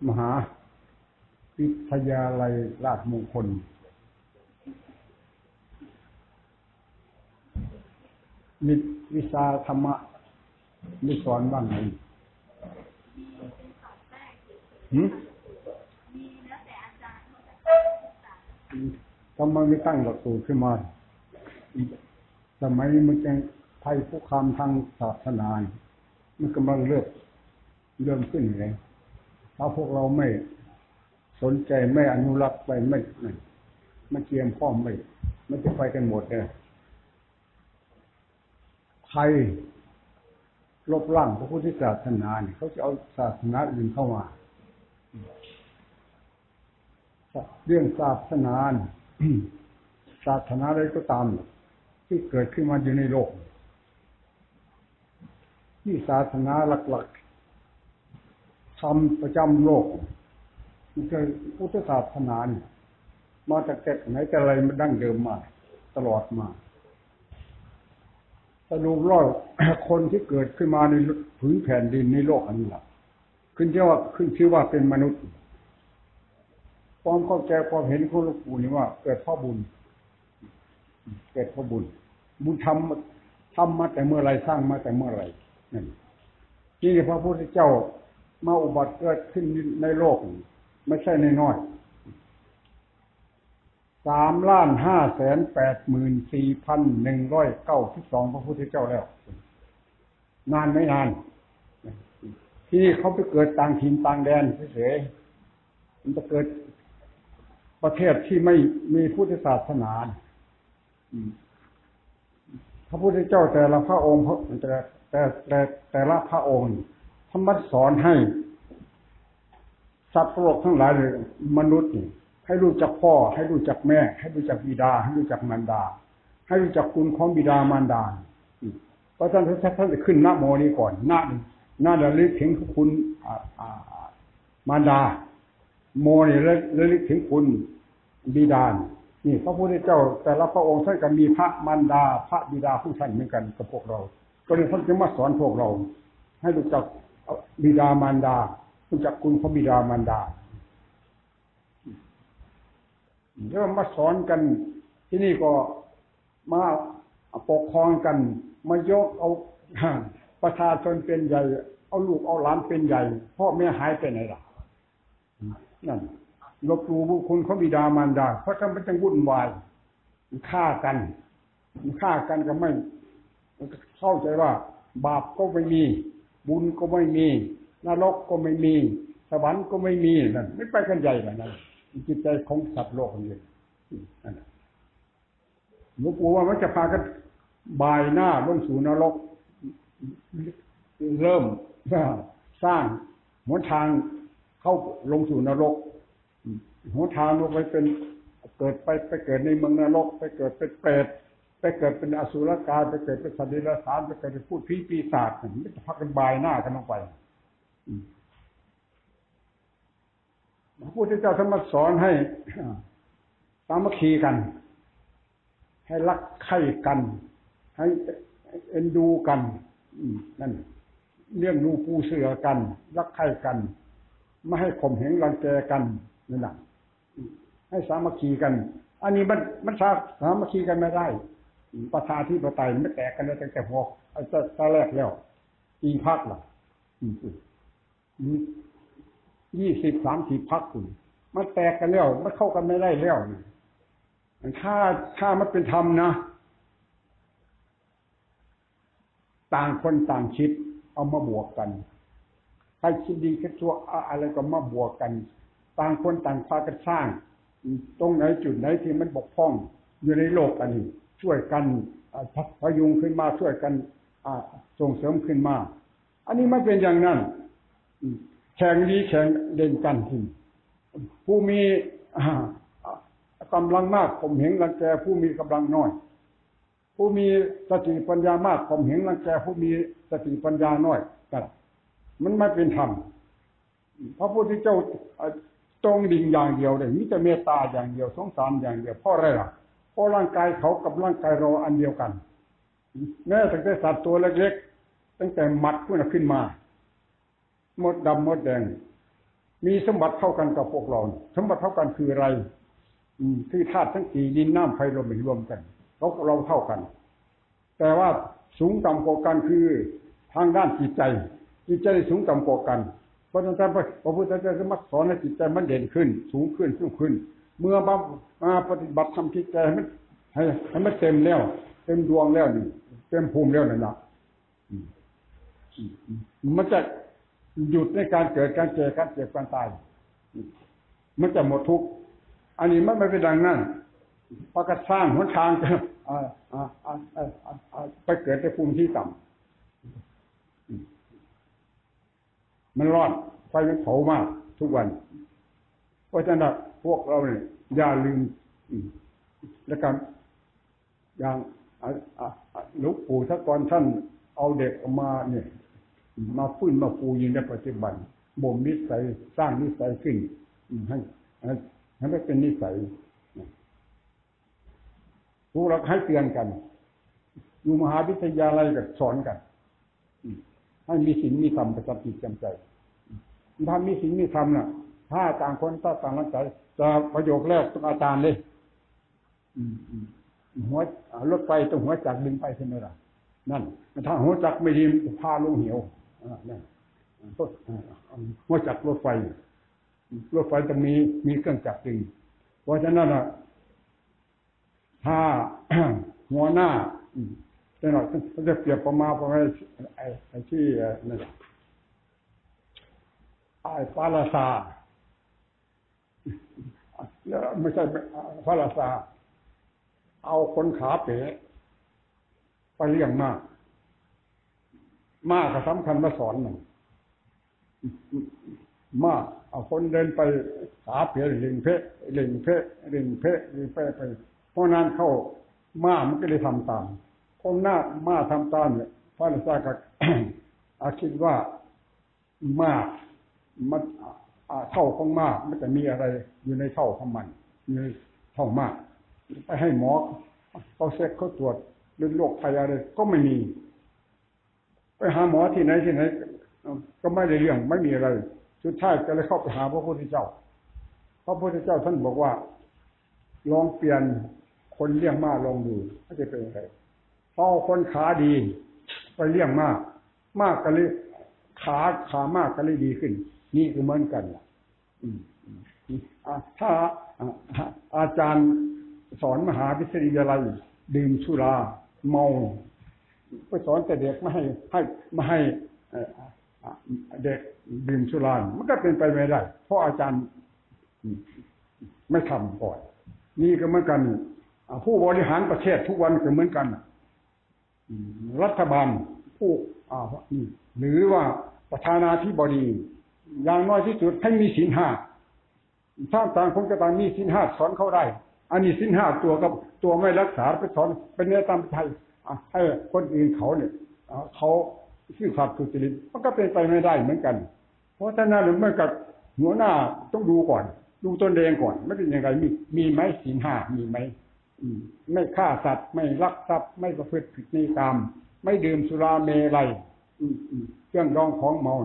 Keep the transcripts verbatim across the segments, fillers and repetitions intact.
มหาวิทยาลัยราชมงคลมีวิชาธรรมะมีสอนบ้างไหมหืมทำไมไม่ตั้งหลักสูตรขึ้นมาสมัยนี้มันยังภัยคุกคามทางศาสนามันกำลังเริ่มเริ่มขึ้นเลยถ้าพวกเราไม่สนใจไม่อนุรักษ์ไปไม่ไม่เตรียมพร้อมไม่มันจะไปกันหมดเลยใครลบล้างพระพุทธศาสนาเนี่ยเขาจะเอาศาสนาอื่นเข้ามาเรื่องศาสนาศาสนาอะไรก็ตามที่เกิดขึ้นมาอยู่ในโลกที่ศาสนาหลักๆทำประจำโลกมันคือพุทธศาสนาเนี่ยมาจากแต่ไหนแต่ไรมันดั้งเดิมมาตลอดมาสรุปแล้วคนที่เกิดขึ้นมาในผืนแผ่นดินในโลกอันนี้ล่ะขึ้นชื่อว่าขึ้นชื่อว่าเป็นมนุษย์ความเข้าใจความเห็นของหลวงปู่นี่ว่าเกิดเพราะบุญเกิดเพราะบุญบุญทำทำมาแต่เมื่อไรสร้างมาแต่เมื่อไรนั่นที่พระพุทธเจ้ามาอุบัติเกิดขึ้นในโลกไม่ใช่น้อยสามล้านห้าแสนแปดหมื่นสี่พันหนึ่งร้อยเก้าสิบสองพระพุทธเจ้าแล้วนานไม่นานที่นี่เขาไปเกิดต่างถิ่นต่างแดนเฉยๆมันจะเกิดประเทศที่ไม่มีพุทธศาสนาพระพุทธเจ้าแต่ละพระองค์แต่แต่แต่แต่ละพระองค์ท่านมักสอนให้สัตว์โลกทั้งหลายเลยมนุษย์นี่ให้รู้จักพ่อให้รู้จักแม่ให้รู้จักบิดาให้รู้จักมารดาให้รู้จักคุณของบิดามารดาเพราะฉะนั้นท่านจะขึ้นนะโมนี้ก่อนนะนะระลึกถึงคุณมารดาโมนี่ระลึกถึงคุณบิดานี่พระพุทธเจ้าแต่ละพระองค์ท่านก็มีพระมารดาพระบิดาของท่านเหมือนกันกับพวกเราก็เลยท่านจะมาสอนพวกเราให้รู้จักบิดามารดารู้จักคุณของบิดามารดาเริ่มมาสอนกันที่นี่ก็มาปกครองกันมายกเอาประชาชนเป็นใหญ่เอาลูกเอาหลานเป็นใหญ่พ่อแม่หายไปไหนล่ะนั่นลบหลู่บุญคุณของบิดามารดาเพราะฉะนั้นมันจึงวุ่นวายฆ่ากันฆ่ากันก็ไม่เข้าใจว่าบาปก็ไม่มีบุญก็ไม่มีนรกก็ไม่มีสวรรค์ก็ไม่มีนั่นไม่ไปกันใหญ่แบบนั้นจิตใจของสัตว์โลกนี้นั่นหลวงปู่ว่ามันจะพากันบ่ายหน้าลงสู่นรกเริ่มสร้างหนทางเข้าลงสู่นรกหนทางลงไปเป็นเกิดไปไปเกิดในเมืองนรกไปเกิดเป็นเปรตไปเกิดเป็นอสุรกายไปเกิดเป็นสัตว์เดรัจฉานไปเกิดเป็นพูดผีปีศาจมันจะพากันบ่ายหน้ากันลงไปพระพุทธเจ้าท่านมาสอนให้สามัคคีกันให้รักใคร่กันให้เอ็นดูกันนั่นเลี้ยงดูปูเสือกันรักใคร่กันไม่ให้ข่มเหงรังแกกันนั่นแหละให้สามัคคีกันอันนี้มันมันสามัคคีกันไม่ได้ประชาธิปไตยไม่แตกกันตั้งแต่พอตอนแรกแล้วอีกพรรคล่ะยี่สิบสามสิบพรรคคุณมันแตกกันแล้วมันเข้ากันไม่ได้แล้วถ้าถ้ามันเป็นธรรมนะต่างคนต่างคิดเอามาบวกกันใครคิดดีคิดชั่วอะไรก็มาบวกกันต่างคนต่างพากันสร้างตรงไหนจุดไหนที่มันบกพร่องอยู่ในโลกอันนี้ช่วยกันพยุงขึ้นมาช่วยกันส่งเสริมขึ้นมาอันนี้มันเป็นอย่างนั้นแข่งดีแข่งเด่นกันที่ผู้มีกำลังมากข่มเหงรังแกผู้มีกำลังน้อยผู้มีสติปัญญามากข่มเหงรังแกผู้มีสติปัญญาน้อยกันมันไม่เป็นธรรมพระพุทธเจ้าตรงดิ่งอย่างเดียวเลยมีแต่เมตตาอย่างเดียวสงสารอย่างเดียวเพราะอะไรล่ะเพราะร่างกายเขากับร่างกายเราอันเดียวกันแม้ตั้งแต่สัตว์ตัวเล็กๆตั้งแต่หมัดขึ้นมาหมดดำหมดแดงมีสมบัติเท่ากันกับพวกเราสมบัติเท่ากันคืออะไรคือธาตุทั้งสี่ดินน้ำไฟลมรวมกันเราเราเท่ากันแต่ว่าสูงต่ำกว่ากันคือทางด้านจิตใจจิตใจสูงต่ำกว่ากันเพราะฉะนั้นพระพุทธเจ้าจะมาสอนให้จิตใจมันเด่นขึ้นสูงขึ้นสูงขึ้นเมื่อมาปฏิบัติทำจิตใจให้มันให้ให้มันเต็มแล้วเต็มดวงแล้วนี่เต็มภูมิแล้วนั่นนะมันจะหยุดในการเกิดการเจ็บการเจ็บการตายมันจะหมดทุกข์อันนี้มันไม่เป็นดังนั้นพระกระสร้างหนทางจะไปเกิดในภูมิที่ต่ำมันร้อนไฟมันเผามากทุกวันเพราะฉะนั้นพวกเราเนี่ยอย่าลืมและการอย่างหลวงปู่ถ้าก่อนท่านเอาเด็กออกมาเนี่ยมาฟื้นมาปูยิงในปัจจุบันบ่มนิสัยสร้างนิสัยขึ้นให้ให้มันเป็นนิสัยพวกเราให้เตือนกันอยู่มหาวิทยาลัยก็สอนกันให้มีศีลมีธรรมประจำจิตประจำใจถ้ามีศีลมีธรรมน่ะถ้าต่างคนถ้าต่างรักษาจะประโยคแรกต้องอาจารย์เลยหัวรถไฟต้องหัวจักรดึงไปใช่ไหมล่ะนั่นถ้าหัวจักรไม่ดีพาลงเหวนั่นหัวจักรรถไฟรถไฟจะมีมีเครื่องจักรดึงเพราะฉะนั้นน่ะถ้าหัวหน้าจะหน่อยจะเปรียบประมาณประมาณไอ้ไอ้ที่นั่นไอ้ฟาลาซาไม่ใช่ฟาลาซาเอาคนขาเป๋ไปเลี้ยงมากมากก็สำคัญมาสอนหนึ่งมากเอาคนเดินไปขาเป๋เล่งเพะเล่งเพะเล่งเพะเล่งเพะไปเพราะนั้นเข้าม้ามันก็เลยทำตามคนหน้าม้าทำตามเนี่ยพระราชาก็อาคิดว่าม้ามันเท่าของม้ามันจะมีอะไรอยู่ในเท่าของมันในเท่าม้าไปให้หมอเขาเช็คเขาตรวจเรื่องโรคภัยอะไรก็ไม่มีไปหาหมอที่ไหนที่ไหนก็ไม่ได้เรื่องไม่มีอะไรสุดท้ายก็เลยเข้าไปหาพระพุทธเจ้าพระพุทธเจ้าท่านบอกว่าลองเปลี่ยนคนเลี้ยงม้าลองดูว่าจะเป็นยังไงพอคนขาดีไปเลี้ยงม้าม้าก็เลยขาขาม้าก็เลยดีขึ้นนี่คือเหมือนกันถ้าอาจารย์สอนมหาวิทยาลัยดื่มสุราเมาไปสอนแต่เด็กไม่ให้ให้ไม่ให้เด็กดื่มสุรามันก็เป็นไปไม่ได้เพราะอาจารย์ไม่ทำก่อนนี่ก็เหมือนกันผู้บริหารประเทศทุกวันก็เหมือนกันรัฐบาลผู้หรือว่าประธานาธิบดีอย่างน้อยที่สุดให้มีศีลห้าถ้าต่างคนก็ต่างมีศีลห้าสอนเขาได้อันนี้ศีลห้าตัวกับตัวไม่รักษาไปสอนเป็นเนื้อตามไทยให้คนอื่นเขาเนี่ยเขาซื่อสัตย์สุจริตมันก็เป็นไปไม่ได้เหมือนกันเพราะฉะนั้นเมื่อกับหัวหน้าต้องดูก่อนดูตนเองก่อนไม่เป็นยังไงมีมีไหมศีลห้ามีไหมไม่ฆ่าสัตว์ไม่ลักทรัพย์ไม่ประพฤติผิดในกามไม่ดื่มสุราเมลัยเครื่องดองของเมา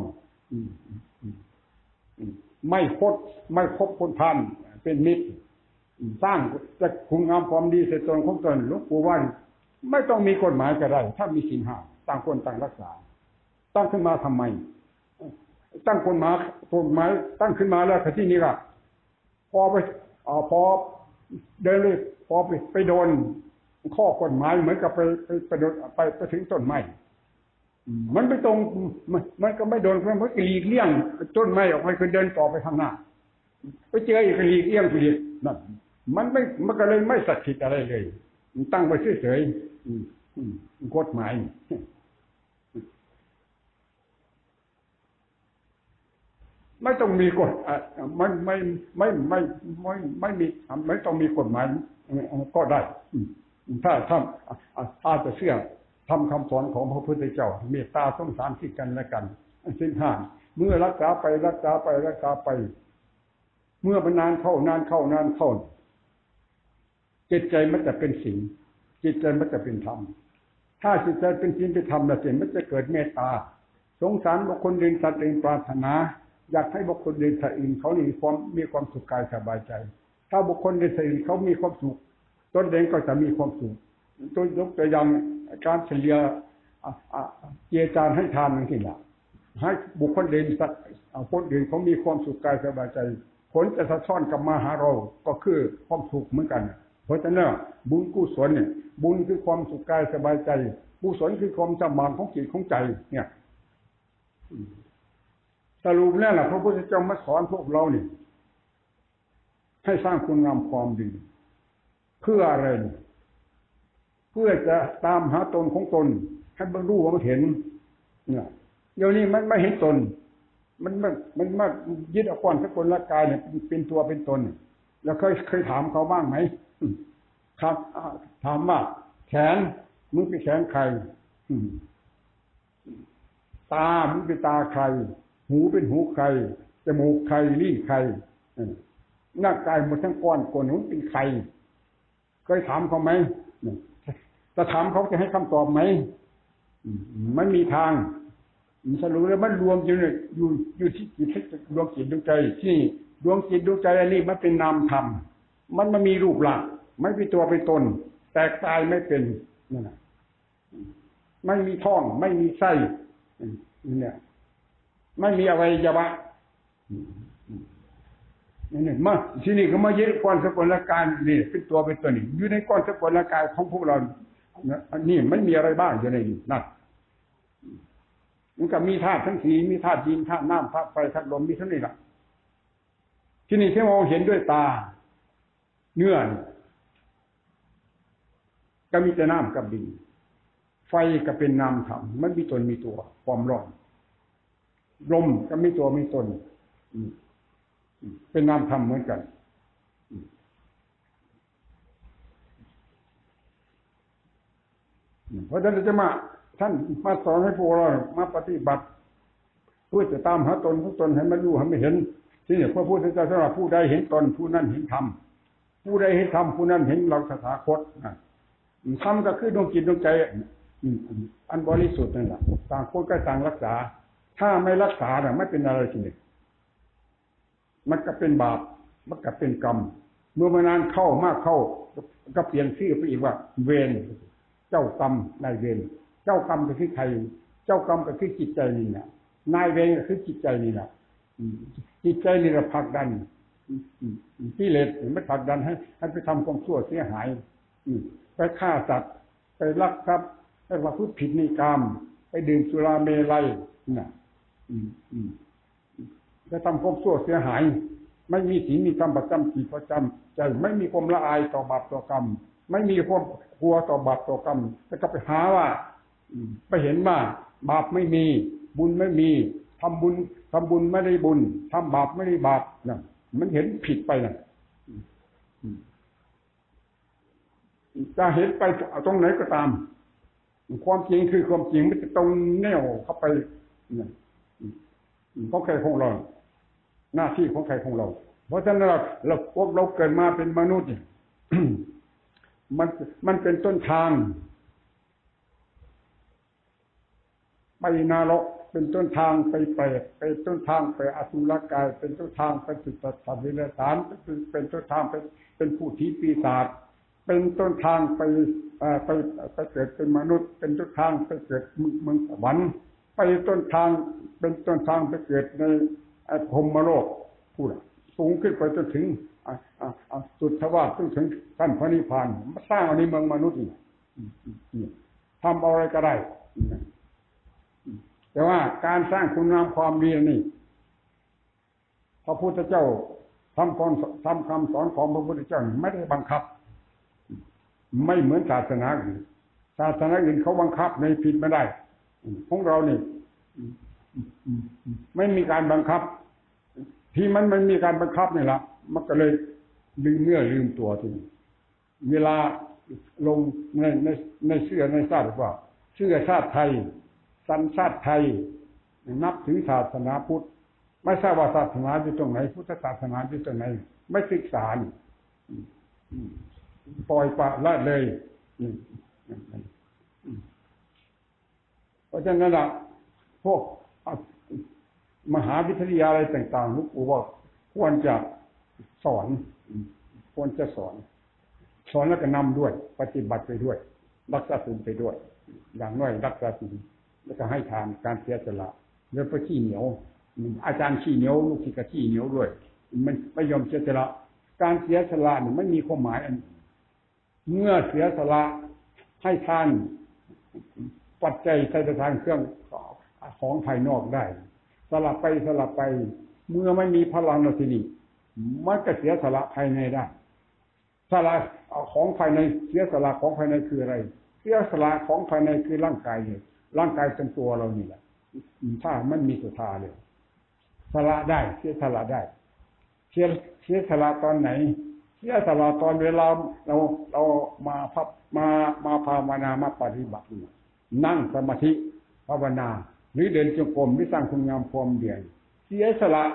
ไม่คดไม่คบคนพันเป็นมิตรสร้างจะคุณงามความดีเสร็จตนของตนหลวงปู่ว่าไม่ต้องมีกฎหมายก็ได้ถ้ามีศีลห้าต่างคนต่างรักษาตั้งขึ้นมาทำไมตั้งกฎหมายกฎหมายตั้งขึ้นมาแล้วที่นี่ก็พอไปอ๋อพอเดินเลยพอไปไปโดนข้อกฎหมายเหมือนกับไปไปไปโดนไปไปถึงต้นไม้มันไม่ตรงมันก็ไม่โดนเพราะมันหลีกเลี่ยงต้นไม้ออกไปคือเดินต่อไปข้างหน้าไปเจออีกหลีกเลี่ยงหลีกนั่นมันไม่มันก็เลยไม่ศักดิ์สิทธิ์อะไรเลยตั้งไว้เฉยๆกฎหมายไม่ต้องมีกฎไม่ไม่ไม่ไม่ไม่ไม่มีไม่ต้องมีกฎหมายก็ได้ถ้าถ้าถ้าจะเชื่อทำคำสอนของพระพุทธเจ้าเมตตาสงสารที่กันและกันสิ้นห้าเมื่อรักษาไปรักษาไปรักษาไปเมื่อมันนานเข้านานเข้านานเข้าจิตใจมันจะเป็นศีลจิตใจมันจะเป็นธรรมถ้าจิตใจเป็นศีลเป็นธรรมแล้วจิตมันจะเกิดเมตตาสงสารบุคคลอื่นสัตว์อื่นปรารถนาอยากให้บุคคลเดินสายอื่นเขามีความมีความสุขกายสบายใจถ้าบุคคลเดินสายอื่นเขามีความสุขตนเองก็จะมีความสุขตัวยกตัวอย่างการเฉลี่ยเจจานให้ทานนั่นที่ละให้บุคคลเดินสักคนอื่นเขามีความสุขกายสบายใจผลจะสะท้อนกลับมาหาเราก็คือความสุขเหมือนกันเพราะฉะนั้นบุญกุศลเนี่ยบุญคือความสุขกายสบายใจกุศลคือความสมานของจิตของใจเนี่ยสรุปแล้วล่ะพระพุทธเจ้ามาสอนพวกเราเนี่ยให้สร้างคุณงามความดีเพื่ออะไรเพื่อจะตามหาตนของตนให้บรรลุว่ามันเห็นเนี่ยเดี๋ยวนี้มันไม่เห็นตนมันมันมันมายึดเอาก้อนสกุลร่างกายเนี่ยเป็นตัวเป็นตนแล้วเคยเคยถามเขาบ้างไหมครับถามว่าแขนมึงเป็นแขนใครตามึงเป็นตาใครหูเป็นหูใครจมูกใครลิ้นใครร่างกายหมดทั้งก้อนก้นมึงเป็นใครเคยถามเขาไหมจะถามเขาจะให้คำตอบไหมไม่มีทางสรุปแล้วมันรวมอยู่เนี่ยอยู่อยู่ที่จิตดวงจิตดวงใจที่ดวงจิตดวงใจอันนี้มันเป็นนามธรรมมันไม่มีรูปร่างไม่เป็นตัวเป็นตนแตกตายไม่เป็นนั่นแหละไม่มีท้องไม่มีไส้เนี่ยไม่มีอวัยวะนี่มาที่นี่ก็มายึดก้อนสกุลร่างกายนี่เป็นตัวเป็นตนนี่อยู่ในก้อนสกุลร่างกายของพวกเรานี่มันมีอะไรบ้างอยู่ในนี้นั่นมันก็มีธาตุทั้งสี่มีธาตุดินธาตุน้ำธาตุไฟธาตุลมมีเท่านี้แหละที่นี่ที่มองเห็นด้วยตาเนื้อก็มีแต่น้ำกับดินไฟก็เป็นนามธรรมมันมีตนมีตัวความร้อนลมก็มีตัวมีตนเป็นนามธรรมเหมือนกันเพราะฉะนั้นจะมาท่านมาสอนให้พวกเรามาปฏิบัติเพื่อจะตามหาตนของตนให้มันรู้ให้มันเห็นที่นี่พระพุทธเจ้าสำหรับผู้ใดเห็นตนผู้นั้นเห็นธรรมผู้ใดเห็นธรรมผู้นั้นเห็นเราตถาคตธรรมก็คือดวงจิตดวงใจอันบริสุทธิ์นั่นแหละต่างคนก็ต่างรักษาถ้าไม่รักษาเนี่ยไม่เป็นอะไรทีนี้มันก็เป็นบาปมันก็เป็นกรรมเมื่อมานานเข้ามากเข้าก็เปลี่ยนชื่อไปอีกว่าเวรเจ้ากรรมนายเวรเจ้ากรรมก็คือใครเจ้ากรรมก็คือจิตใจนี่นะนายเวรก็คือจิตใจนี่นะจิตใจนี่เราผลักดันกิเลสไม่ผลักดันให้ให้ไปทำความชั่วเสียหายไปฆ่าสัตว์ไปลักทรัพย์ไปประพฤติผิดในกามไปดื่มสุราเมลัยน่ะจะทำความชั่วเสียหายไม่มีศีลมีธรรมประจำจิตประจำใจไม่มีความละอายต่อบาปต่อกรรมไม่มีความกลัวต่อบาปต่อกรรมแล้วก็ไปหาว่าไปเห็นว่าบาปไม่มีบุญไม่มีทำบุญทำบุญไม่ได้บุญทำบาปไม่ได้บาปน่ะมันเห็นผิดไปน่ะจะเห็นไปตรงไหนก็ตามความจริงคือความจริงไม่จะตรงแนวเข้าไปของใครของเราหน้าที่ของใครของเราเพราะฉะนั้นเราเราพวกเราเกิดมาเป็นมนุษย์เนี่ยมันมันเป็นต้นทางไปนรกเป็นต้นทางไปเปรตเป็นต้นทางไปอสุรกายเป็นต้นทางไปสุตตสัตว์วิเลศานเป็นเป็นต้นทางไปเป็นผู้ที่ปีศาจเป็นต้นทางไปไปไปเกิดเป็นมนุษย์เป็นต้นทางไปเกิดเมืองสวรรค์ไปต้นทางเป็นต้นทางไปเกิดในพรหมโลกพูดสูงขึ้นไปจนถึงสุทธวาสจนถึงท่านพระนิพพานมาสร้างอันนี้เมืองมนุษย์นี่ทำอะไรก็ได้แต่ว่าการสร้างคุณงามความดีนี่พระพุทธเจ้าทำคำทำคำสอนของพระพุทธเจ้าไม่ได้บังคับไม่เหมือนศาสนาอื่นศาสนาอื่นเขาบังคับในผิดไม่ได้ของเรานี่ไม่มีการบังคับที่มันมันมีการบังคับนี่แหละมันก็เลยลืมเนื้อลืมตัวทีนี้เวลาลงในในในเสื้อในชาติว่าเสื้อชาติไทยสัญชาติไทยนับถือศาสนาพุทธไม่ทราบว่าศาสนาอยู่ตรงไหนพุทธศาสนาอยู่ตรงไหนไม่ศึกษาปล่อยปละละเลยเพราะฉะนั้นล่ะพวกมหาวิทยาลัยต่างๆหลวงปู่ว่าควรจะสอนควรจะสอนสอนแล้วก็นำด้วยปฏิบัติไปด้วยรักษาศีลไปด้วยอย่างน้อยรักษาศีลแล้วก็ให้ทานการเสียสละแล้วก็ขี้เหนียวอาจารย์ขี้เหนียวลูกศิษย์ก็ขี้เหนียวด้วยมันไม่ยอมเสียสละการเสียสละเนี่ยไม่มีความหมายอันเมื่อเสียสละให้ทานปัจจัยใช้ทางเครื่องของภายนอกได้สลับไปสลับไปเมื่อไม่มีพลังในที่นี้มันก็เสียสละภายในได้สละของภายในเสียสละของภายในคืออะไรเสียสละของภายในคือร่างกายเนี่ยร่างกายเป็นตัวเรานี่แหละถ้ามันมีศรัทธาเลยสละได้เสียสละได้เสียเสียสละตอนไหนเสียสละตอนเวลาเราเรามาพับมามาภาวนามาปฏิบัตินั่งสมาธิภาวนาหรือเดินจงกรมหรือสร้างคุณงามความเดียนเสียสละ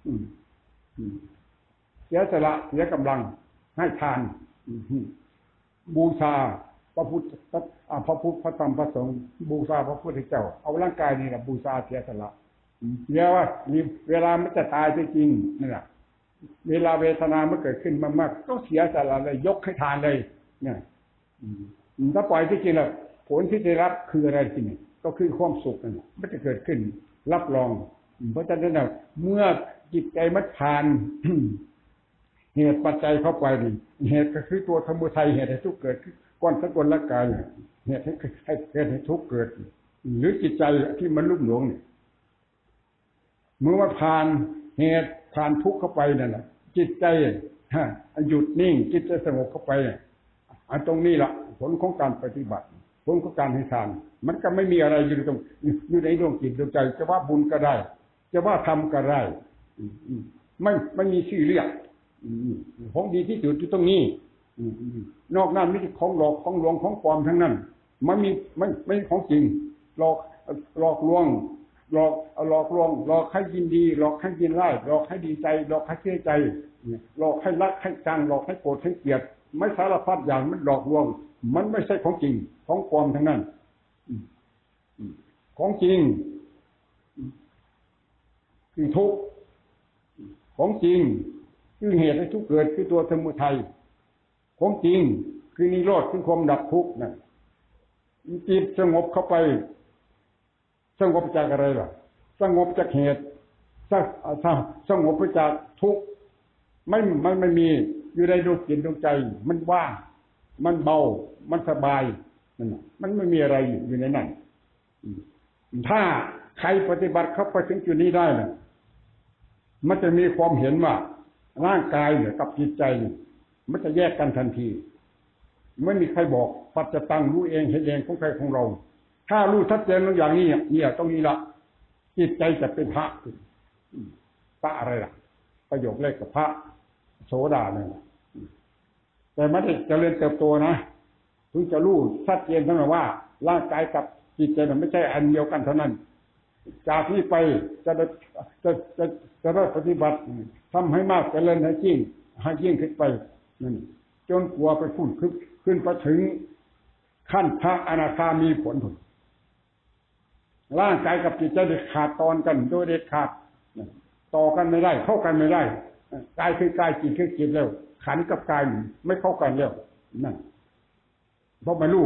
เสียสละเสียกำลังให้ทานบูชาพระพุทธพระพุทธพระธรรมพระสงฆ์บูชาพระพุทธเจ้าเอาร่างกายนี่แหละบูชาเสียสละเรียกว่าเวลามันจะตายจริงนั่นแหละเวลาเวทนามันเกิดขึ้นมากๆก็เสียสละเลยยกให้ทานเลยเนี่ยถ้าปล่อยที่จริงแล้วผลที่ได้รับคืออะไรจริงก็คือความสุขนั่นมันจะเกิดขึ้นรับรองเพราะฉะนั้นเมื่อจิตใจมันผ่านเหตุปัจจัยเข้าไปนี่เหตุก็คือตัวสมุทัยเหตุให้ทุกข์เกิดก้อนสกุลละกายเหตุให้ให้เกิดให้ทุกข์เกิดหรือจิตใจที่มันลุ่มหลงเนี่ยเมื่อว่าผ่านเหตุผ่านทุกข์เข้าไปนั่นแหละจิตใจหยุดนิ่งจิตใจสงบเข้าไปอันตรงนี้แหละผลของการปฏิบัติผลของการให้ทานมันก็ไม่มีอะไรอยู่ตรงอยู่ในดวงจิตดวงใจจะว่าบุญก็ได้จะว่าทำก็ได้ไม่ไม่มีชื่อเรียกของดีที่สุดอยู่ตรงนี้นอกนั้นไม่ใช่ของหลอกของลวงของปลอมทั้งนั้นมันมีไม่ไม่ของจริงหลอกหลอกลวงหลอกหลอกลวงหลอกให้ยินดีหลอกให้ยินร้ายหลอกให้ดีใจหลอกให้เสียใจหลอกให้รักให้ชังหลอกให้โกรธให้เกลียดไม่สารพัดอย่างมันหลอกลวงมันไม่ใช่ของจริงของปลอมทั้งนั้นของจริงคือทุกข์ของจริงคือเหตุให้ทุกข์เกิดคือตัวสมุทัยของจริงคือนิโรธคือความดับทุกข์นั่นจิตสงบเข้าไปสงบจากอะไรล่ะสงบจากเหตุสงบจากทุกข์ไม่มันไม่มีอยู่ในดวงจิตดวงใจมันว่างมันเบามันสบายนั่นมันไม่มีอะไรอยู่ในนั้นถ้าใครปฏิบัติเข้าไปถึงจุดนี้ได้น่ะมันจะมีความเห็นว่าร่างกายเนี่ยกับจิตใจมันจะแยกกันทันทีไม่มีใครบอกปัจจตังรู้เองเห็นเองของใครของเราถ้ารู้ชัดเจนอย่างนี้เนี่ยตรงนี้ละจิตใจจะเป็นพระพระอะไรล่ะประโยคแรกกับพระโสดาเนี่ยแต่ไม่ได้เจริญเติบโตนะถึงจะรู้ชัดเจนทั้งนั้นว่าร่างกายกับจิตใจมันไม่ใช่อันเดียวกันเท่านั้นจากนี้ไปจะจะจะจะได้ปฏิบัติทำให้มากเจริญให้ยิ่งให้ยิ่งขึ้นไปนั่นจนกลัวไปพุ่นขึ้นขึ้นไปถึงขั้นพระอนาคามีผลผลร่างกายกับจิตใจเด็ดขาดตอนกันโดยเด็ดขาดต่อกันไม่ได้เข้ากันไม่ได้กายคือกายจิตคือจิตแล้วขันกับกายไม่เข้ากันแล้วนั่นเพราะไม่รู้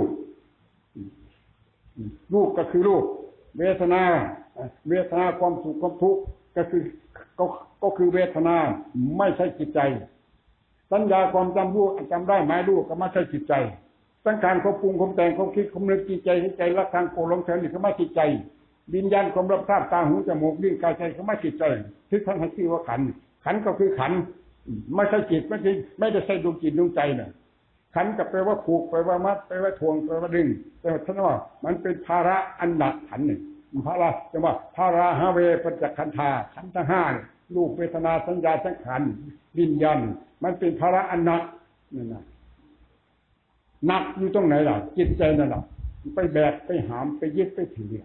รูปก็คือรูปเวทนาเวทนาความสุขความทุกข์ก็คือก็ก็คือเวทนาไม่ใช่จิตใจสัญญาความจำรู้จำได้หมายรู้ก็ไม่ใช่จิตใจสังขารความปรุงความแต่งความคิดความนึกจิตใจจิตใจรักทางโกรธหลงเฉยนี่ก็ไม่จิตใจวิญญาณความรับทราบตาหูจมูกลิ้นกายใจก็ไม่จิตใจที่ท่านให้ชื่อว่าขันธ์ขันธ์ก็คือขันธ์ไม่ใช่จิตไม่ใช่ไม่ได้ใช่ดวงจิตดวงใจน่ะขันธ์ก็แปลว่าผูกแปลว่ามัดแปลว่าทวงแปลว่าดึงแต่ท่านว่ามันเป็นภาระอันหนักขันธ์นี่ภาระจะว่าภาราหาเวปัจจขันธาขันธ์ทั้งห้ารูปเวทนาสัญญาสังขารวิญญาณมันเป็นภาระอันหนักนั่นน่ะหนักอยู่ตรงไหนล่ะจิตใจนั่นแหละไปแบกไปหามไปยึดไปถือ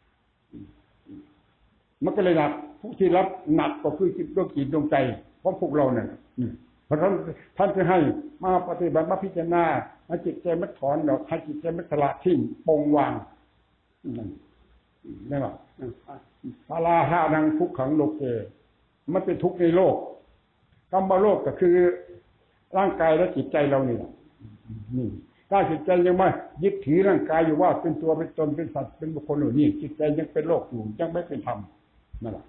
มันก็เลยหนักผู้ที่รับหนักก็คือจิตดวงจิตดวงใจของพวกเราเนี่ยเพราะฉะนั้นท่านจะให้มาปฏิบัติมาพิจารณาให้จิตใจมันถอนออกให้จิตใจมันสละทิ้งปรงวางนี่หรอพาราหานังทุกขังโลกเกมันเป็นทุกข์ในโลกคำว่าโลกก็คือร่างกายและจิตใจเรานี่นี่ถ้าจิตใจยังไม่ยึดถือร่างกายอยู่ว่าเป็นตัวเป็นตนเป็นสัตว์เป็นบุคคลอยู่นี่จิตใจยังเป็นโลกอยู่ยังไม่เป็นธรรมนั่นแหละ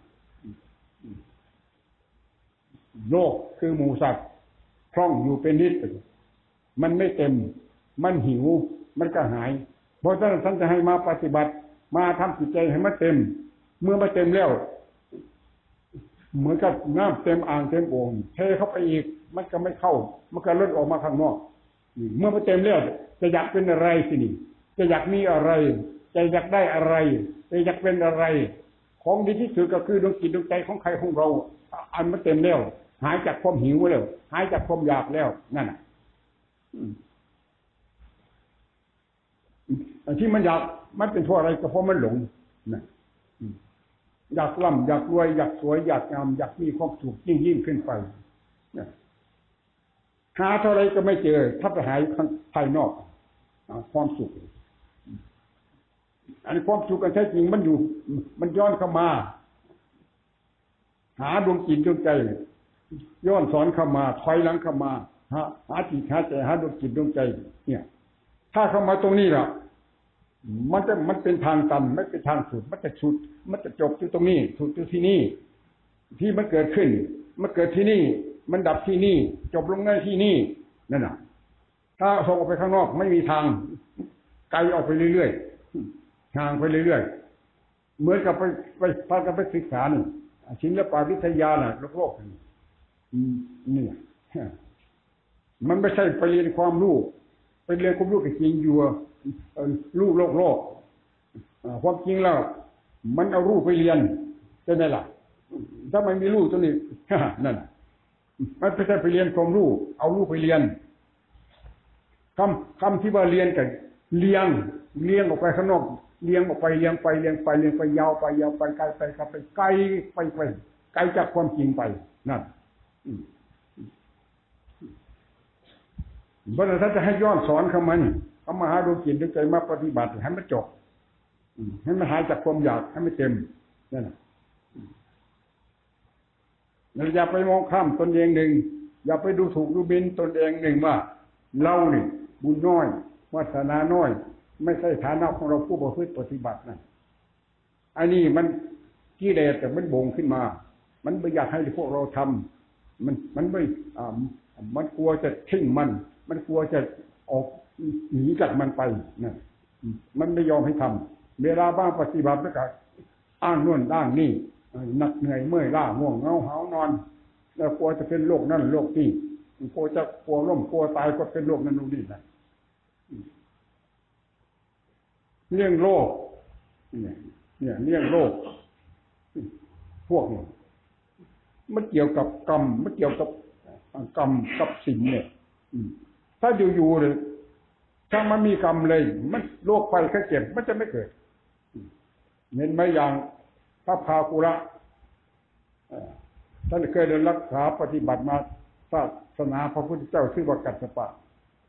โลกคือหมูสัตว์คล่องอยู่เป็นนิดมันไม่เต็มมันหิวมันก็หายเพราะฉะนั้นท่านจะให้มาปฏิบัติมาทำจิตใจให้มันเต็มเมื่อมันเต็มแล้วเหมือนกับน้ำเต็มอ่างเต็มโอ่งเทเข้าไปอีกมันก็ไม่เข้ามันก็ลดออกมาข้างนอกเมื่อมันเต็มแล้วจะอยากเป็นอะไรสินี่จะอยากมีอะไรจะอยากได้อะไรจะอยากเป็นอะไรของดีที่สุดก็คือดวงจิตดวงใจของใครของเราอันมันเต็มแล้วหายจากความหิวแล้วหายจากความอยากแล้วนั่นน่ะที่มันอยากมันเป็นเพราะอะไรก็เพราะมันหลงนะอยากร่ำอยากรวยอยากสวยอยากงามอยากมีความสุขยิ่งยิ่งขึ้นไปหาเท่าไรก็ไม่เจอถ้าไปหาข้างภายนอกความสุขอันนี้ความสุขกันแท้จริงมันอยู่มันย้อนเข้ามาหาดวงจิตดวงใจย้อนสอนเข้ามาถอยหลังเข้ามาหาหาจิตหาใจหาดวงจิตดวงใจเนี่ยถ้าเข้ามาตรงนี้ล่ะมันจะมันเป็นทางตันไม่เป็นทางสุดมันจะสุดมันจะจบที่ตรงนี้สุดที่นี่ที่มันเกิดขึ้นมันเกิดที่นี่มันดับที่นี่จบลงในที่นี่นั่นน่ะถ้าส่งออกไปข้างนอกไม่มีทางไกลออกไปเรื่อยๆทางไปเรื่อยๆเหมือนกับไปไปพากันไปศึกษานี่ศิลปวิทยาน่ะโลกโลกนี่มันไม่ใช่ไปเรียนความรู้ไปเรียนความรู้กับจริงอยู่รู้โลกโลกความจริงแล้วมันเอารู้ไปเรียนใช่ไหมล่ะถ้าไม่มีรู้ตัวนี้นั่นมันไม่ใช่ไปเรียนความรู้เอารู้ไปเรียนคำคำที่ว่าเรียนกันเลี้ยงเลี้ยงออกไปข้างนอกเลี้ยงออกไปเลี้ยงไปเลี้ยงไปเลี้ยงไปยาวไปยาวไปไกลไปไกลไปไกลไปไปไกลจากความจริงไปนั่นเพราะฉะนั้นถ้าจะให้ย้อนสอนเขามันเขามาหาดวงจิตดวงใจมาปฏิบัติให้มันจบให้มันหายจากความอยากให้มันเต็มนั่นแหละอย่าไปมองข้ามตนเองหนึ่งอย่าไปดูถูกดูหมิ่นตนเองหนึ่งว่าเรานี่บุญน้อยวาสนาน้อยไม่ใช่ฐานะของเราผู้ประพฤติปฏิบัตินั่นอันนี้มันกิเลสแต่มันบ่งขึ้นมามันไม่อยากให้พวกเราทำมันมันไม่อ่ามันกลัวจะทิ้งมันมันกลัวจะออกหนีจากมันไปนั่นมันไม่ยอมให้ทำเวลาบ้างปฏิบัติแล้วก็อ้างนู่นอ้างนี่หนักเหนื่อยเมื่อยล้าง่วงเหงาหาวนอนแล้วกลัวจะเป็นโรคนั่นโรคนี่กลัวจะกลัวล้มกลัวตายก็เป็นโรคนั่นโรคนี่นะเรื่องโลกเนี่ยเนี่ยเรื่องโลกพวกนี้มันเกี่ยวกับกรรมมันเกี่ยวกับกรรมกับศีลเนี่ยถ้าอยู่ๆเลยถ้ามันมีกรรมเลยมันโรคภัยไข้เจ็บมันจะไม่เกิดเห็นไหมอย่างพระพากุระท่านเคยเดินรักษาปฏิบัติมาศาสนาพระพุทธเจ้าชื่อว่ากัสสปะ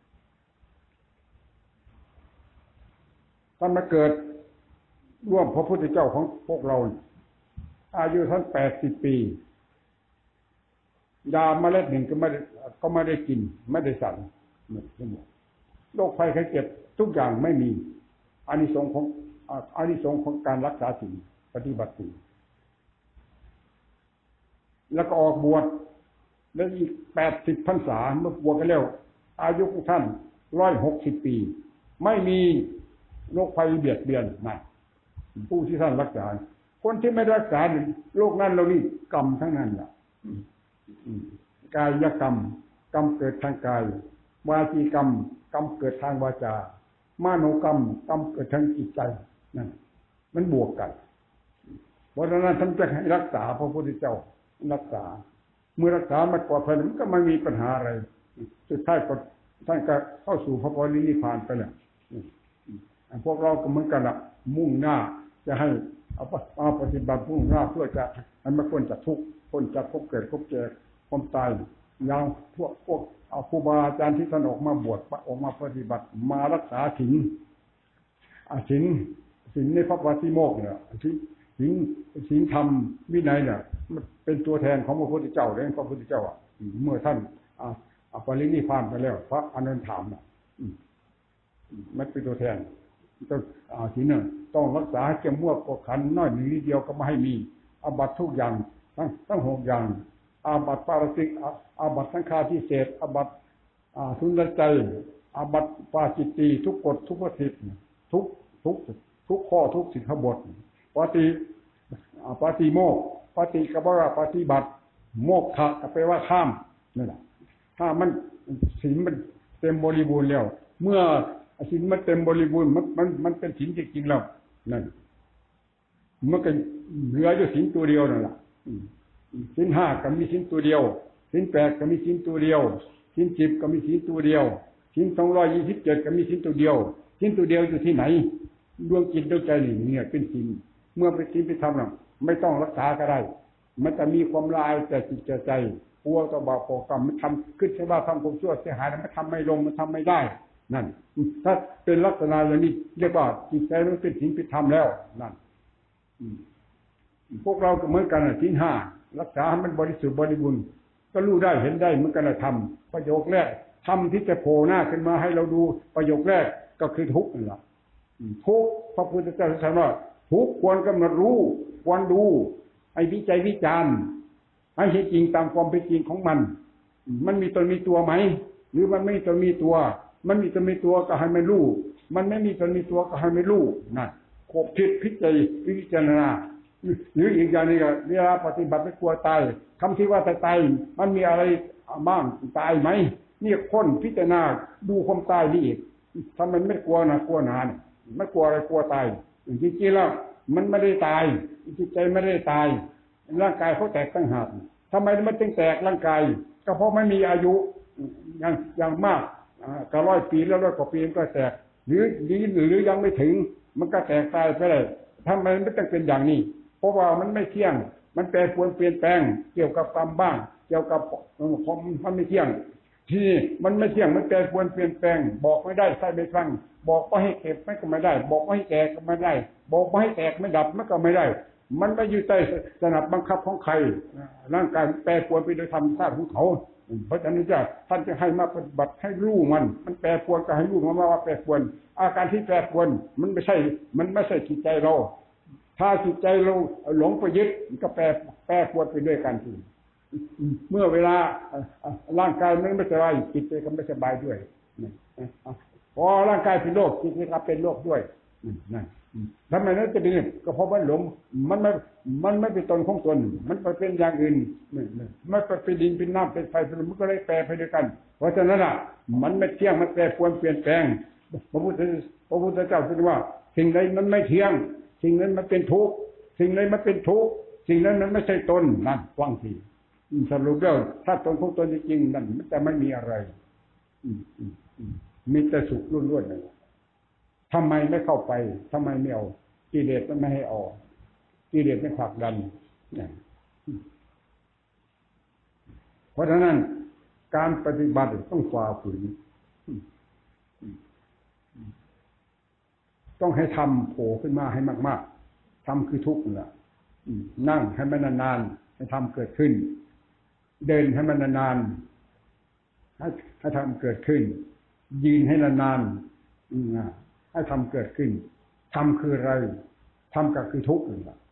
ท่านมาเกิดร่วมพระพุทธเจ้าของพวกเราอายุท่านแปดสิบปียาเมล็ดหนึ่งก็ไม่ได้ก็ไม่ได้กินไม่ได้สั่งโรคภัยไข้เจ็บทุกอย่างไม่มีอานิสงส์ของอานิสงส์ของการรักษาศีลปฏิบัติศีลแล้วก็ออกบวชแล้วอีกแปดสิบพรรษาเมื่อบวชกันแล้วอายุของท่านร้อยหกสิบปีไม่มีโรคภัยเบียดเบียนนะผู้ที่ท่านรักษาคนที่ไม่รักษาโรคนั้นเรานี่กรรมทั้งนั้นแหละกายกรรมกรรมเกิดทางกายวาจีกรรมกรรมเกิดทางวาจามโนกรรมกรรมเกิดทางจิตใจนั่นมันบวกกันเพราะฉะนั้นท่านจะให้รักษาพระพุทธเจ้ารักษาเมื่อรักษามันปลอดภัยมันก็ไม่มีปัญหาอะไรสุดท้ายก็ท่านก็เข้าสู่พระปรินิพพานไปแล้วพวกเราก็เหมือนกันละมุ่งหน้าจะให้เอาเอาปฏิบัติมุ่งหน้าเพื่อจะให้มันพ้นจากทุกข์พ้นจากภพเกิดภพแก่ความตายอย่างพวกพวกเอาครูบาอาจารย์ที่ท่านออกมาบวชออกมาปฏิบัติมารักษาศีลศีลศีลในพระปฏิโมกข์เนี่ยศีลศีลธรรมวินัยเนี่ยมันเป็นตัวแทนของพระพุทธเจ้าเลยพระพุทธเจ้าอ่ะเมื่อท่านอ่าปรินิพพานไปแล้วพระอนันตถามน่ะมันเป็นตัวแทนต้องศีลเนี่ยต้องรักษาให้เข้มงวดกวดขันน้อยหนึ่งนิดเดียวก็ไม่ให้มีอาบัติทุกอย่างทั้งทั้งหกอย่างอาบัติปาราชิกอาบัติสังฆาทิเศษอาบัติทุนละใจอาบัติปาจิตตีทุกกฎทุกวัตถิทุกทุกทุกข้อทุกสิกขาบทปฏิปฏิโมกข์ปฏิกัประปฏิบัติโมกขะแปลว่าข้ามนั่นแหละถ้ามันศีลมันเต็มบริบูรณ์แล้วเมื่อศีลมันเต็มบริบูรณ์มันมันมันเป็นศีลจริงๆแล้วนั่นมันก็เหลืออยู่ศีลตัวเดียวนั่นแหละศีลห้าก็มีศีลตัวเดียวศีลแปดก็มีศีลตัวเดียวศีลสิบก็มีศีลตัวเดียวศีลสองร้อยยี่สิบเจ็ดก็มีศีลตัวเดียวศีลตัวเดียวอยู่ที่ไหนดวงจิตดวงใจนี่เนี่ยเป็นศีลเมื่อไปศีลไปทำแล้วไม่ต้องรักษาก็ได้มันจะมีความละอายแต่จิตใจกลัวต่อบาปต่อกรรมมันทำขึ้นใช่ว่าทำความชั่วเสียหายมันทำไม่ลงมันทำไม่ได้นั่นถ้าเป็นลักษณะอย่างนี้เรียกว่าจิตใจมันเป็นศีลเป็นธรรมแล้วนั่นพวกเราก็เหมือนกันศีลห้ารักษาให้มันบริสุทธิ์บริบูรณ์ก็รู้ได้เห็นได้เหมือนกันนะธรรมประโยคแรกธรรมที่จะโผล่หน้าขึ้นมาให้เราดูประโยคแรกก็คือทุกข์นั่นแหละทุกข์พระพุทธเจ้าตรัสว่าทุกข์ควรกำหนดรู้ควรดูให้วิจัยวิจารณ์ให้เห็นจริงตามความเป็นจริงของมันมันมีตนมีตัวไหมหรือมันไม่มีตนมีตัวมันมีตนมีตัวก็ให้มันรู้มันไม่มีตนมีตัวก็ให้มันรู้นั่นขบคิดพิจารณาพิจารณาหรืออีกอย่างนึงก็เวลาปฏิบัติไม่กลัวตายคำที่ว่าตายตายมันมีอะไรบ้างตายไหมนี่ค้นพิจารณาดูความตายนี่อีกทำไมไม่กลัวนะกลัวนานไม่กลัวอะไรกลัวตายจริงๆแล้วมันไม่ได้ตายจิตใจไม่ได้ตายร่างกายเขาแตกตั้งหากทำไมมันจึงแตกร่างกายก็เพราะไม่มีอายุอย่างอย่างมากก็ร้อยปีแล้วร้อยกว่าปีมันก็แตกหรือดีหรือยังไม่ถึงมันก็แตกตายไปเลยทำไมมันต้องเป็นอย่างนี้เพราะว่ามันไม่เที่ยงมันแปรปรวนเปลี่ยนแปลงเกี่ยวกับกรรมบ้างเกี่ยวกับความมันไม่เที่ยงที่มันไม่เที่ยงมันแปรปรวนเปลี่ยนแปลงบอกไม่ได้ใส่ไม่ฟังบอกว่าให้เก็บไม่ก็ไม่ได้บอกว่าให้แตกก็ไม่ได้บอกว่าให้แตกไม่ดับมันก็ไม่ได้มันไม่อยู่ใต้สนับบังคับของใครร่างกายแปรปรวนไปโดยธรรมชาติของเขาเพราะฉะนั้นจะท่านจะให้มาปฏิบัติให้รู้มันมันแปรปรวนก็ให้รู้มันว่าแปรปรวนอาการที่แปรปรวนมันไม่ใช่มันไม่ใช่จิตใจเราถ้าจิตใจเราหลงไปยึดก็แปรแปรปรวนไปด้วยกันทีเมื่อเวลาร่างกายมันไม่สบายจิตใจก็ไม่สบายด้วยพอร่างกายเป็นโรคจิตใจก็เป็นโรคด้วยนั่นทำไมนั้นจะเป็นก็เพราะมันหลงมันไม่มันไม่เป็นตนของตนมันไปเป็นอย่างอื่นมันไปเป็นดินเป็นน้ำเป็นไฟเป็นมันก็เลยแปรไปด้วยกันเพราะฉะนั้นอ่ะมันไม่เที่ยงมันแปรปรวนเปลี่ยนแปลงพระพุทธพระพุทธเจ้าตรัสว่าสิ่งใดมันไม่เที่ยงสิ่งนั้นมันเป็นทุกข์สิ่งใดมันเป็นทุกข์สิ่งนั้นมันไม่ใช่ตนนั่นฟังทีสรุปแล้วถ้าตนของตนจริงๆนั่นมันจะไม่มีอะไรมีแต่สุขล้วนๆเลยทำไมไม่เข้าไปทำไมไม่เอากิเลสมันไม่ให้ออกกิเลสไม่ผลักดันเพราะฉะนั้นการปฏิบัติต้องฝ่าฝืนต้องให้ทำโผล่ขึ้นมาให้มากๆทำคือทุกข์นั่นนั่งให้มันนานๆให้ทำเกิดขึ้นเดินให้มันนานๆให้ให้ทำเกิดขึ้นยืนให้นานๆให้ทำเกิดขึ้นทำคืออะไรทำก็คือทุกข์นั่นแหละ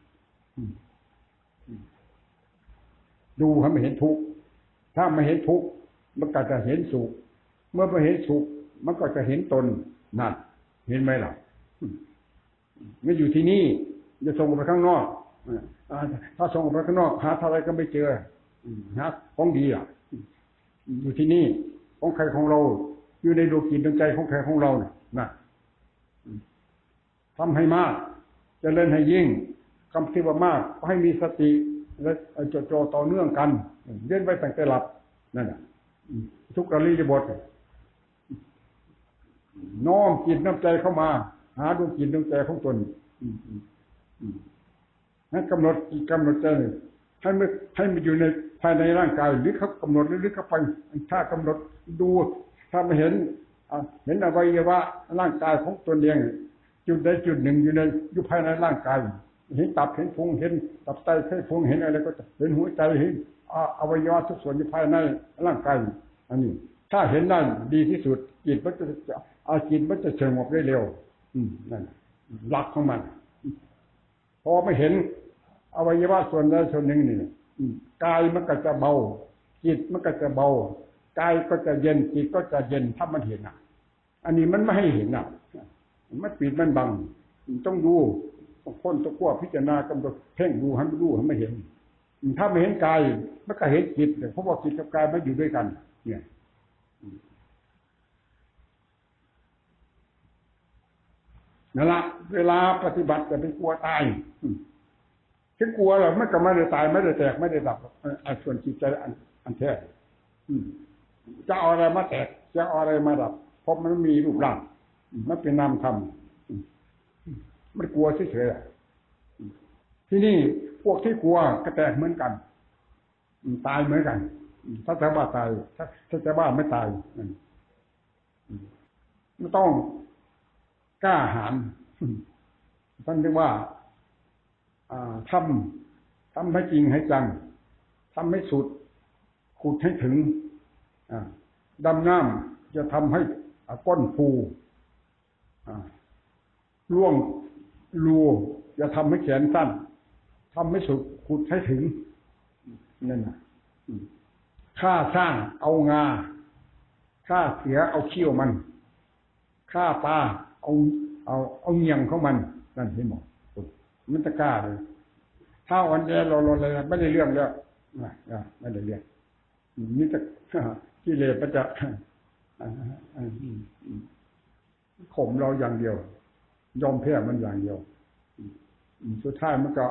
ดูให้มันเห็นทุกข์ถ้าไม่เห็นทุกข์มันก็จะเห็นสุขเมื่อไม่เห็นสุขมันก็จะเห็นตนนั่นเห็นไหมล่ะไม่อยู่ที่นี่จะส่งออกไปข้างนอกถ้าส่งออกไปข้างนอกหาเท่าไรก็ไม่เจอหาของดีอ่ะอยู่ที่นี่ของใครของเราอยู่ในดวงจิตดวงใจของใครของเราเนี่ยนะทำให้มากเจริญให้ยิ่งคำที่ว่ามากก็ให้มีสติและจดจ่อต่อเนื่องกันเล่นไว้ตั้งแต่หลับนั่นแหละทุกอริยบทน้อมจิตน้ำใจเข้ามาหาดวงจิตดวงใจของตนให้กำหนดจิตกำหนดใจให้มันให้มันอยู่ในภายในร่างกายหรือเขากำหนดหรือเขาไปถ้ากำหนดดูถ้าไม่เห็นเห็นอวัยวะร่างกายของตนเองจุดใดจุดหนึ่งอยู่ในอยู่ภายในร่างกายเห็นตับเห็นพุงเห็นตับไตไส้พุงเห็นอะไรก็เห็นหัวใจเห็นอวัยวะทุกส่วนอยู่ภายในร่างกายอันนี้ถ้าเห็นได้ดีที่สุดจิตมันจะอาจิตมันจะสงบได้เร็วนั่นหลักของมันพอไม่เห็นอวัยวะส่วนใดส่วนหนึ่งนี่กายมันก็จะเบาจิตมันก็จะเบากายก็จะเย็นจิตก็จะเย็นถ้ามันเห็นอ่ะอันนี้มันไม่ให้เห็นอ่ะมันปิดมันบังต้องดูต้องค้นต้องกลัวพิจารณากำหนดเพ่งดูให้มันดูให้มันเห็นถ้าไม่เห็นกายมันก็เห็นจิตเพราะว่าจิตกับกายมันอยู่ด้วยกันเนี่ยนั่นละเวลาปฏิบัติจะเป็นกลัวตายถึงกลัวแล้วมันก็ไม่ได้ตายไม่ได้แตกไม่ได้ดับอันส่วนจิตใจอันอันแท้จะเอาอะไรมาแตกจะเอาอะไรมาดับเพราะมันมีรูปร่างมันเป็นนามธรรมมันกลัวเฉยๆที่นี่พวกที่กลัวก็แตกเหมือนกันตายเหมือนกันถ้าจะบ้าตายถ้าถ้าจะบ้าไม่ตายไม่ต้องกล้าหาญท่านเรียกว่าทำทำให้จริงให้จังทำให้สุดขุดให้ถึงดำน้ำจะทำให้ก้นฟูล่วงรูจะทำให้แขนสั้นทำให้สุดขุดให้ถึงนั่นนะฆ่าสร้างเอางาฆ่าเสือเอาเขี้ยวมันฆ่าปลาเอาเอาเอาเงี่ยงของมันนั่นเห็นหมดมันจะกล้าเลยถ้าวันนี้เราเราเลยไม่ได้เรื่องแล้วไม่ได้เรื่องนี่จะกิเลสมันจะข่มเราอย่างเดียวยอมแพ้มันอย่างเดียวสุดท้ายมันก็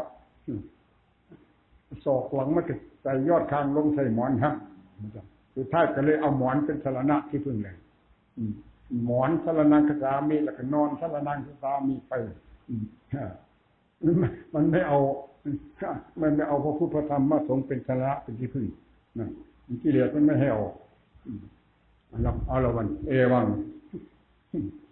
ศอกหลังมันก็ใส่ยอดคางลงใส่หมอนฮะสุดท้ายก็เลยเอาหมอนเป็นสรณะที่พึ่งเลยหมอนสรนังคสามีแล้วก็นอนสรนังคสามีไปมันไม่เอามันไม่เอาพระพุทธพระธรรมพระสงฆ์เป็นสรณะเป็นที่พึ่งนั่นกิเลสมันไม่ให้เอาเอาละวันเอวัง